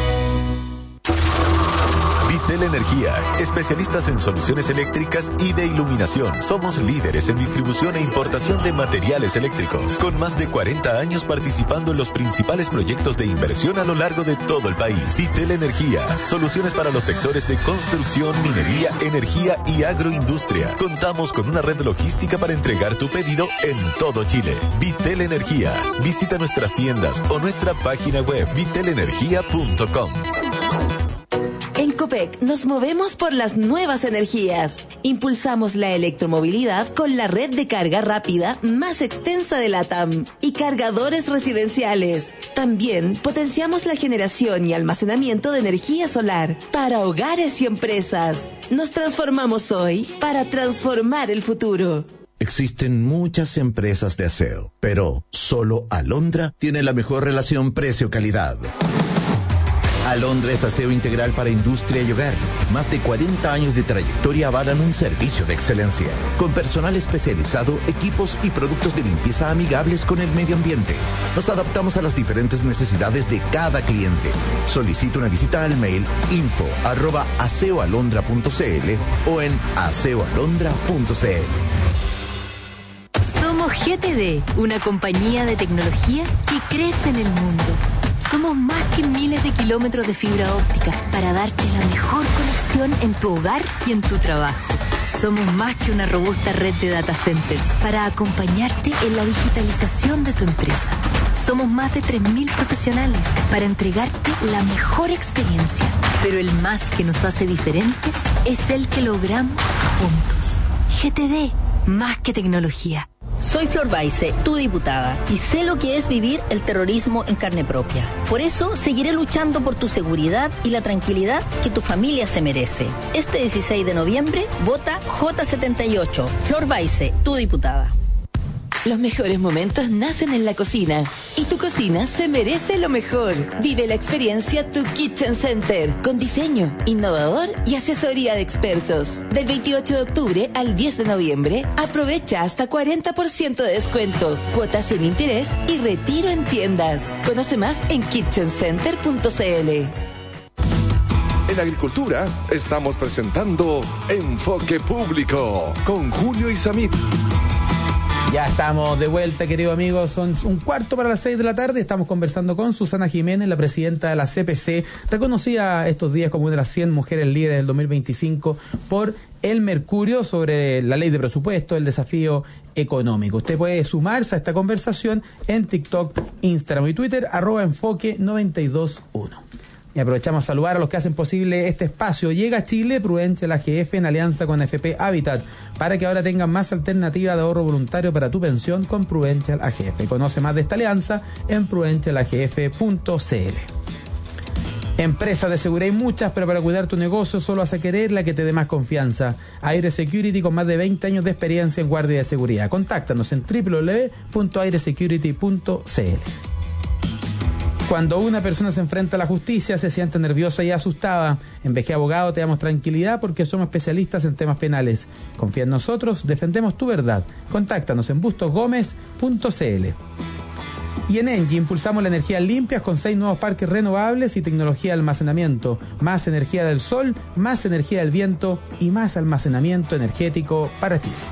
Vitel Energía, especialistas en soluciones eléctricas y de iluminación. Somos líderes en distribución e importación de materiales eléctricos, con más de 40 años participando en los principales proyectos de inversión a lo largo de todo el país. Vitel Energía, soluciones para los sectores de construcción, minería, energía y agroindustria. Contamos con una red logística para entregar tu pedido en todo Chile. Vitel Energía, visita nuestras tiendas o nuestra página web vitelenergia.com. En Copec nos movemos por las nuevas energías. Impulsamos la electromovilidad con la red de carga rápida más extensa de LATAM y cargadores residenciales. También potenciamos la generación y almacenamiento de energía solar para hogares y empresas. Nos transformamos hoy para transformar el futuro. Existen muchas empresas de aseo, pero solo Alondra tiene la mejor relación precio-calidad. Alondra es aseo integral para industria y hogar. Más de 40 años de trayectoria avalan un servicio de excelencia, con personal especializado, equipos y productos de limpieza amigables con el medio ambiente. Nos adaptamos a las diferentes necesidades de cada cliente. Solicita una visita al mail info@aseoalondra.cl o en aseoalondra.cl. Somos GTD, una compañía de tecnología que crece en el mundo. Somos más que miles de kilómetros de fibra óptica para darte la mejor conexión en tu hogar y en tu trabajo. Somos más que una robusta red de data centers para acompañarte en la digitalización de tu empresa. Somos más de 3.000 profesionales para entregarte la mejor experiencia. Pero el más que nos hace diferentes es el que logramos juntos. GTD, más que tecnología. Soy Flor Baise, tu diputada, y sé lo que es vivir el terrorismo en carne propia. Por eso seguiré luchando por tu seguridad y la tranquilidad que tu familia se merece. Este 16 de noviembre, vota J78. Flor Baise, tu diputada. Los mejores momentos nacen en la cocina y tu cocina se merece lo mejor. Vive la experiencia Tu Kitchen Center con diseño, innovador y asesoría de expertos. Del 28 de octubre al 10 de noviembre, aprovecha hasta 40% de descuento, cuotas sin interés y retiro en tiendas. Conoce más en kitchencenter.cl. En Agricultura estamos presentando Enfoque Público con Julio Isamit. Ya estamos de vuelta, queridos amigos. Son 5:45 de la tarde. Estamos conversando con Susana Jiménez, la presidenta de la CPC, reconocida estos días como una de las 100 mujeres líderes del 2025 por El Mercurio, sobre la ley de presupuesto, el desafío económico. Usted puede sumarse a esta conversación en TikTok, Instagram y Twitter, @enfoque921. Y aprovechamos a saludar a los que hacen posible este espacio. Llega a Chile Prudential AGF en alianza con FP Habitat para que ahora tengan más alternativa de ahorro voluntario para tu pensión con Prudential AGF. Conoce más de esta alianza en prudentialagf.cl. Empresas de seguridad hay muchas, pero para cuidar tu negocio solo vas a querer la que te dé más confianza. Aire Security, con más de 20 años de experiencia en guardia de seguridad. Contáctanos en www.airesecurity.cl. Cuando una persona se enfrenta a la justicia, se siente nerviosa y asustada. En VG Abogado te damos tranquilidad porque somos especialistas en temas penales. Confía en nosotros, defendemos tu verdad. Contáctanos en bustosgomez.cl. Y en Engie impulsamos la energía limpia con 6 nuevos parques renovables y tecnología de almacenamiento. Más energía del sol, más energía del viento y más almacenamiento energético para Chile.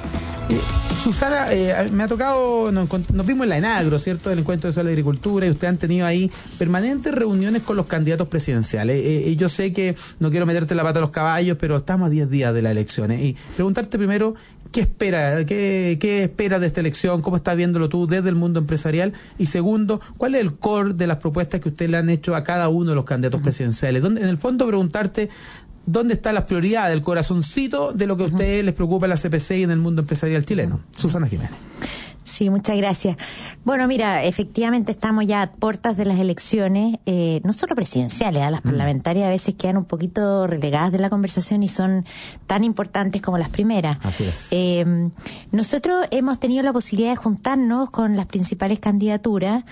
Susana, me ha tocado, nos vimos en la Enagro, ¿cierto?, del Encuentro de Sol de Agricultura, y ustedes han tenido ahí permanentes reuniones con los candidatos presidenciales. Y yo sé que no quiero meterte la pata a los caballos, pero estamos a 10 días de las elecciones. Y preguntarte primero, ¿qué espera de esta elección? ¿Cómo estás viéndolo tú desde el mundo empresarial? Y segundo, ¿cuál es el core de las propuestas que ustedes le han hecho a cada uno de los candidatos presidenciales? En el fondo, preguntarte ¿dónde están las prioridades, el corazoncito de lo que a ustedes les preocupa en la CPC y en el mundo empresarial chileno? Susana Jiménez. Sí, muchas gracias. Bueno, mira, efectivamente estamos ya a puertas de las elecciones, no solo presidenciales, las parlamentarias a veces quedan un poquito relegadas de la conversación y son tan importantes como las primeras. Así es. Nosotros hemos tenido la posibilidad de juntarnos con las principales candidaturas.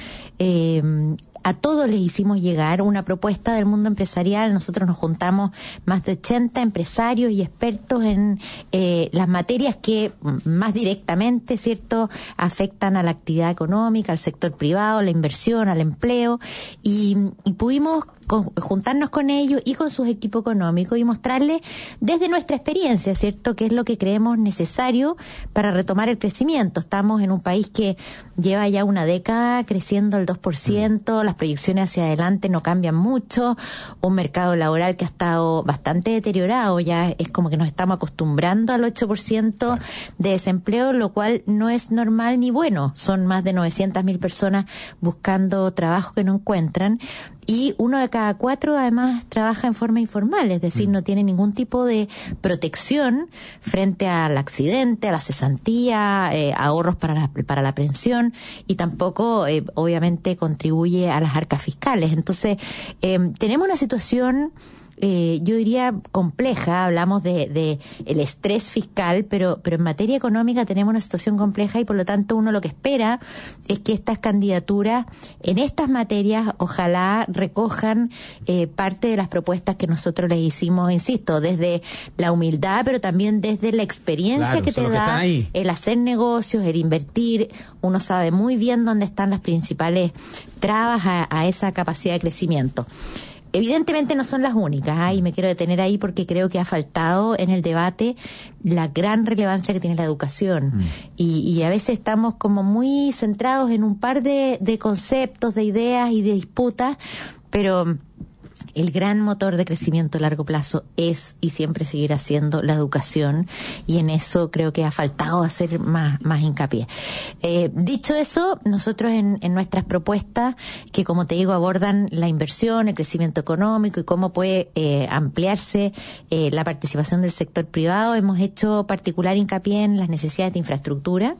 A todos les hicimos llegar una propuesta del mundo empresarial. Nosotros nos juntamos más de 80 empresarios y expertos en las materias que más directamente, ¿cierto?, afectan a la actividad económica, al sector privado, la inversión, al empleo, y pudimos juntarnos con ellos y con sus equipos económicos y mostrarles desde nuestra experiencia, ¿cierto?, qué es lo que creemos necesario para retomar el crecimiento. Estamos en un país que lleva ya una década creciendo al 2%, las proyecciones hacia adelante no cambian mucho, un mercado laboral que ha estado bastante deteriorado, ya es como que nos estamos acostumbrando al 8% de desempleo, lo cual no es normal ni bueno. Son más de 900.000 personas buscando trabajo que no encuentran. Y 1 de cada 4 además trabaja en forma informal, es decir, no tiene ningún tipo de protección frente al accidente, a la cesantía, ahorros para la pensión, y tampoco obviamente contribuye a las arcas fiscales. Entonces, tenemos una situación yo diría compleja. Hablamos de el estrés fiscal, pero en materia económica tenemos una situación compleja y por lo tanto uno lo que espera es que estas candidaturas en estas materias ojalá recojan parte de las propuestas que nosotros les hicimos, insisto, desde la humildad, pero también desde la experiencia que te da el hacer negocios, el invertir. Uno sabe muy bien dónde están las principales trabas a esa capacidad de crecimiento. Evidentemente no son las únicas, y me quiero detener ahí porque creo que ha faltado en el debate la gran relevancia que tiene la educación. Y a veces estamos como muy centrados en un par de conceptos, de ideas y de disputas, pero el gran motor de crecimiento a largo plazo es y siempre seguirá siendo la educación, y en eso creo que ha faltado hacer más hincapié. Dicho eso, nosotros en nuestras propuestas, que como te digo abordan la inversión, el crecimiento económico y cómo puede ampliarse la participación del sector privado, hemos hecho particular hincapié en las necesidades de infraestructura.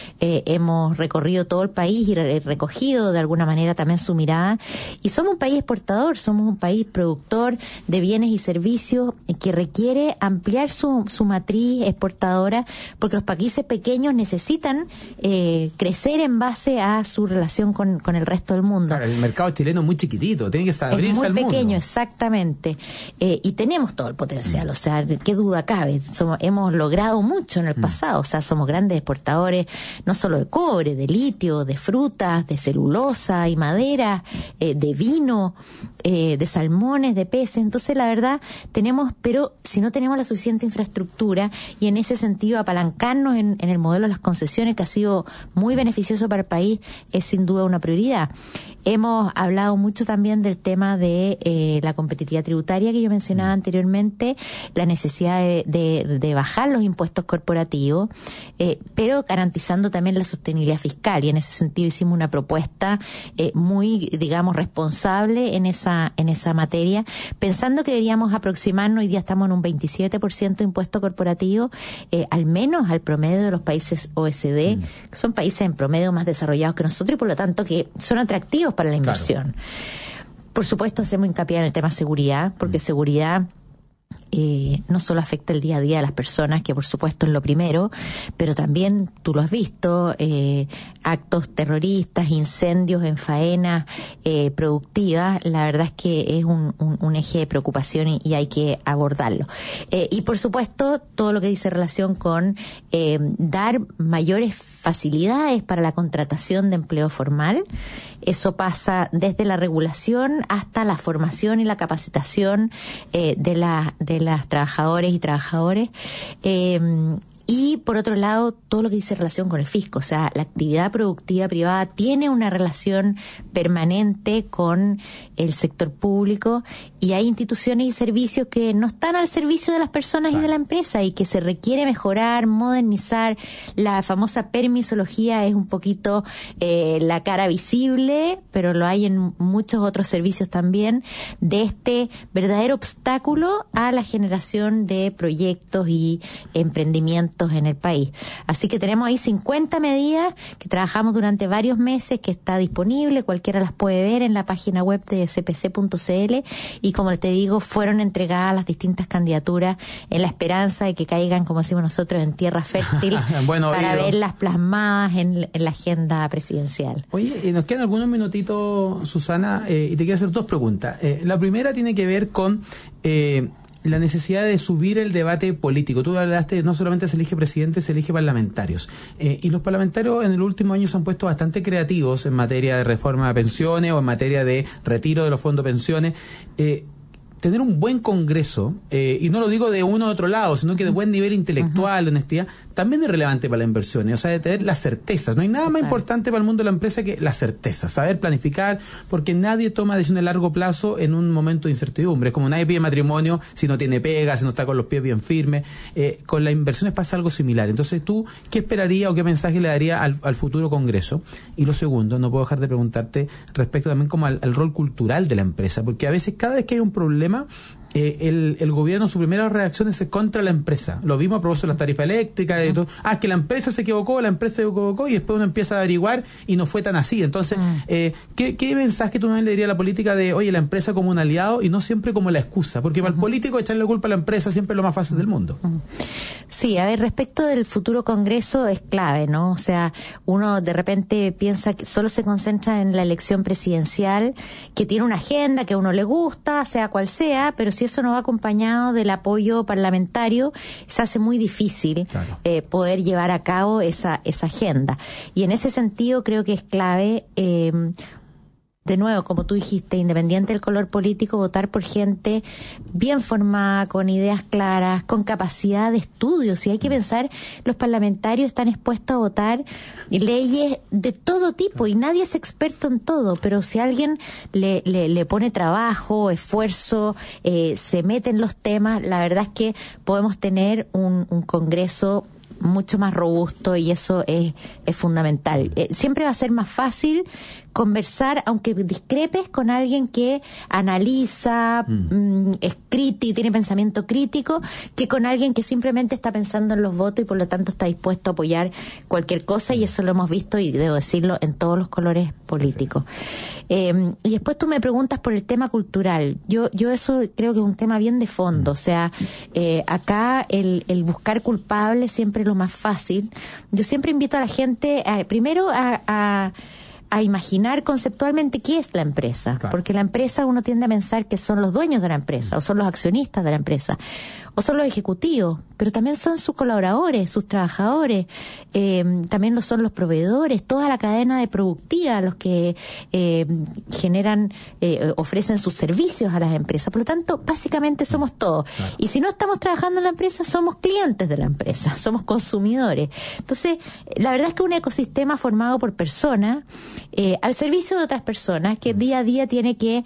Hemos recorrido todo el país y recogido de alguna manera también su mirada, y somos un país exportador, somos un país productor de bienes y servicios que requiere ampliar su matriz exportadora, porque los países pequeños necesitan crecer en base a su relación con el resto del mundo. Claro, el mercado chileno es muy chiquitito, tiene que abrirse al mundo. Es muy pequeño, exactamente. Y tenemos todo el potencial, o sea, qué duda cabe. Hemos logrado mucho en el pasado, o sea, somos grandes exportadores, no solo de cobre, de litio, de frutas, de celulosa y madera, de vino, de salmones, de peces. Entonces, la verdad, tenemos, pero si no tenemos la suficiente infraestructura, y en ese sentido apalancarnos en el modelo de las concesiones, que ha sido muy beneficioso para el país, es sin duda una prioridad. Hemos hablado mucho también del tema de la competitividad tributaria que yo mencionaba anteriormente, la necesidad de bajar los impuestos corporativos, pero garantizando también la sostenibilidad fiscal, y en ese sentido hicimos una propuesta muy, digamos, responsable en esa materia, pensando que deberíamos aproximarnos, hoy día estamos en un 27% de impuesto corporativo, al menos al promedio de los países OECD, que son países en promedio más desarrollados que nosotros y por lo tanto que son atractivos para la inversión. Claro. Por supuesto, hacemos hincapié en el tema seguridad, porque seguridad no solo afecta el día a día de las personas, que por supuesto es lo primero, pero también, tú lo has visto, actos terroristas, incendios en faenas productivas. La verdad es que es un eje de preocupación y hay que abordarlo. Y por supuesto, todo lo que dice relación con dar mayores facilidades para la contratación de empleo formal. Eso pasa desde la regulación hasta la formación y la capacitación de las trabajadores y trabajadores. Y por otro lado, todo lo que dice relación con el fisco, o sea, la actividad productiva privada tiene una relación permanente con el sector público, y hay instituciones y servicios que no están al servicio de las personas y de la empresa, y que se requiere mejorar, modernizar. La famosa permisología es un poquito la cara visible, pero lo hay en muchos otros servicios también, de este verdadero obstáculo a la generación de proyectos y emprendimientos en el país. Así que tenemos ahí 50 medidas que trabajamos durante varios meses, que está disponible, cualquiera las puede ver en la página web de cpc.cl, y como te digo, fueron entregadas las distintas candidaturas en la esperanza de que caigan, como decimos nosotros, en tierra fértil para verlas plasmadas en la agenda presidencial. Oye, nos quedan algunos minutitos, Susana, y te quiero hacer dos preguntas. La primera tiene que ver con la necesidad de subir el debate político. Tú hablaste, no solamente se elige presidente, se elige parlamentarios. Y los parlamentarios en el último año se han puesto bastante creativos en materia de reforma de pensiones o en materia de retiro de los fondos de pensiones. Tener un buen Congreso, y no lo digo de uno u otro lado, sino que de buen nivel intelectual, de honestidad, también es relevante para las inversiones. O sea, de tener las certezas. No hay nada más importante para el mundo de la empresa que la certeza, saber planificar, porque nadie toma decisiones a largo plazo en un momento de incertidumbre. Es como nadie pide matrimonio si no tiene pega, si no está con los pies bien firmes. Con las inversiones pasa algo similar. Entonces, ¿tú qué esperarías o qué mensaje le darías al futuro Congreso? Y lo segundo, no puedo dejar de preguntarte respecto también como al rol cultural de la empresa, porque a veces, cada vez que hay un problema, el gobierno, su primera reacción es contra la empresa. Lo vimos a propósito de las tarifas eléctricas, y todo. Es que la empresa se equivocó, y después uno empieza a averiguar y no fue tan así. Entonces, ¿qué mensaje tú le dirías a la política de, oye, la empresa como un aliado y no siempre como la excusa? Porque para el político echarle la culpa a la empresa siempre es lo más fácil del mundo. Sí, a ver, respecto del futuro Congreso es clave, ¿no? O sea, uno de repente piensa que solo se concentra en la elección presidencial, que tiene una agenda que a uno le gusta, sea cual sea, pero si eso no va acompañado del apoyo parlamentario, se hace muy difícil poder llevar a cabo esa agenda. Y en ese sentido creo que es clave, de nuevo, como tú dijiste, independiente del color político, votar por gente bien formada, con ideas claras, con capacidad de estudio. Si hay que pensar, los parlamentarios están expuestos a votar leyes de todo tipo y nadie es experto en todo, pero si alguien le pone trabajo, esfuerzo, se mete en los temas, la verdad es que podemos tener un Congreso mucho más robusto y eso es fundamental. Siempre va a ser más fácil conversar, aunque discrepes, con alguien que analiza, es crítico, tiene pensamiento crítico, que con alguien que simplemente está pensando en los votos y por lo tanto está dispuesto a apoyar cualquier cosa, y eso lo hemos visto, y debo decirlo, en todos los colores políticos. Y después tú me preguntas por el tema cultural. Yo eso creo que es un tema bien de fondo. O sea, acá el buscar culpables siempre es lo más fácil. Yo siempre invito a la gente primero a imaginar conceptualmente qué es la empresa, porque la empresa uno tiende a pensar que son los dueños de la empresa, o son los accionistas de la empresa, o son los ejecutivos, pero también son sus colaboradores, sus trabajadores, también lo son los proveedores, toda la cadena de productiva, los que generan, ofrecen sus servicios a las empresas. Por lo tanto, básicamente somos todos. Y si no estamos trabajando en la empresa, somos clientes de la empresa, somos consumidores. Entonces, la verdad es que un ecosistema formado por personas, al servicio de otras personas, que día a día tiene que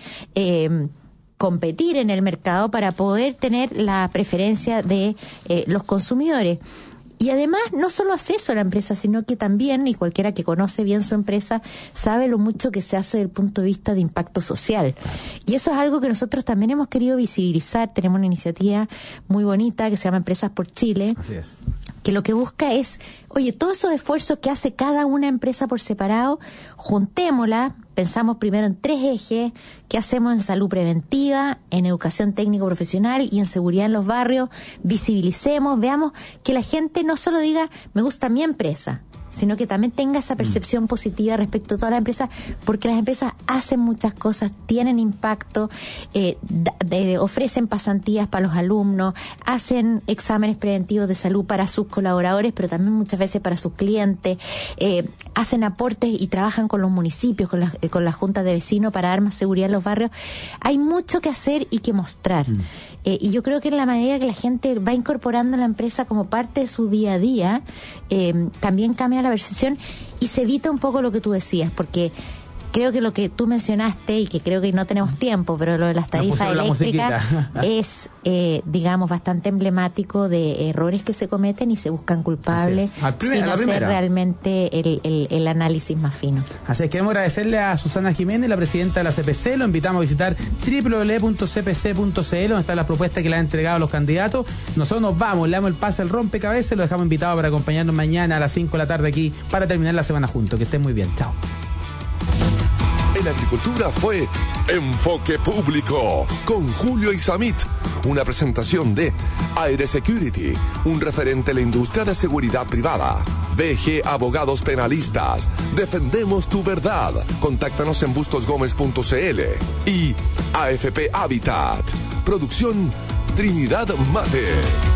competir en el mercado para poder tener la preferencia de los consumidores. Y además, no solo hace eso la empresa, sino que también, y cualquiera que conoce bien su empresa, sabe lo mucho que se hace desde el punto de vista de impacto social. Y eso es algo que nosotros también hemos querido visibilizar. Tenemos una iniciativa muy bonita que se llama Empresas por Chile. Así es. Que lo que busca es, oye, todos esos esfuerzos que hace cada una empresa por separado, juntémosla, pensamos primero en 3 ejes: qué hacemos en salud preventiva, en educación técnico-profesional y en seguridad en los barrios, visibilicemos, veamos que la gente no solo diga, me gusta mi empresa, sino que también tenga esa percepción positiva respecto a todas las empresas, porque las empresas hacen muchas cosas, tienen impacto, ofrecen pasantías para los alumnos, hacen exámenes preventivos de salud para sus colaboradores, pero también muchas veces para sus clientes, hacen aportes y trabajan con los municipios, con las juntas de vecinos para dar más seguridad en los barrios. Hay mucho que hacer y que mostrar. Y yo creo que en la medida que la gente va incorporando la empresa como parte de su día a día, también cambia la percepción y se evita un poco lo que tú decías, porque creo que lo que tú mencionaste, y que creo que no tenemos tiempo, pero lo de las tarifas eléctricas es, digamos, bastante emblemático de errores que se cometen y se buscan culpables sin hacer realmente el análisis más fino. Así es, queremos agradecerle a Susana Jiménez, la presidenta de la CPC. Lo invitamos a visitar www.cpc.cl, donde están las propuestas que le han entregado a los candidatos. Nosotros nos vamos, le damos el pase al rompecabezas, lo dejamos invitado para acompañarnos mañana a las 5 de la tarde aquí para terminar la semana juntos. Que estén muy bien, chao. En Agricultura fue Enfoque Público con Julio Isamit, una presentación de Aire Security, un referente en la industria de seguridad privada. BG Abogados Penalistas, defendemos tu verdad. Contáctanos en bustosgomez.cl. Y AFP Habitat, producción Trinidad Mate.